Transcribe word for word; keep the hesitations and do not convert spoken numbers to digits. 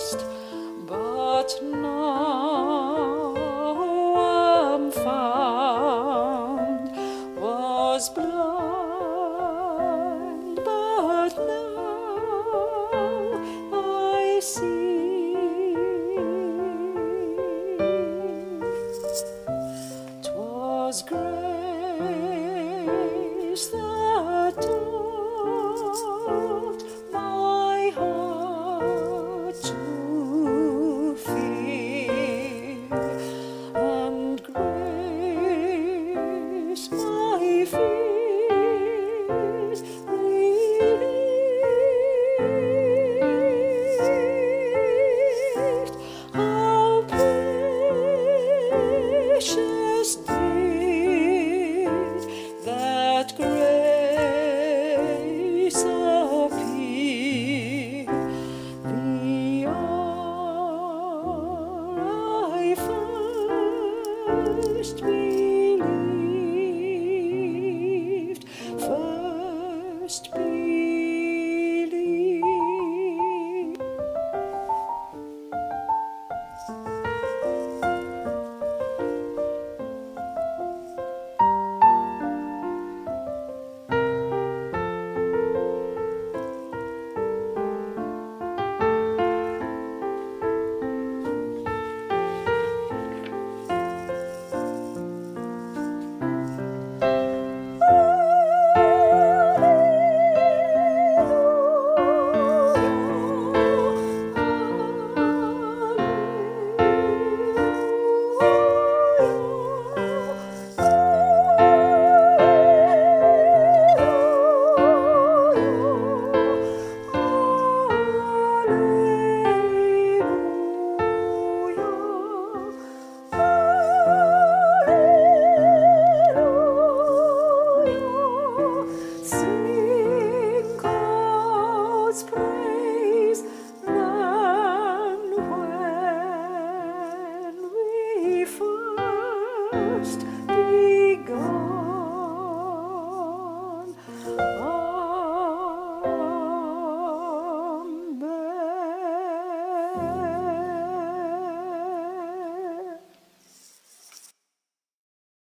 lost, but now am found. Was blind, but now I see. 'Twas grace that taught my heart to fear, and grace my fears relieved. How precious did that grace appear, the hour I first believed, first believed. Sing God's praise then when we first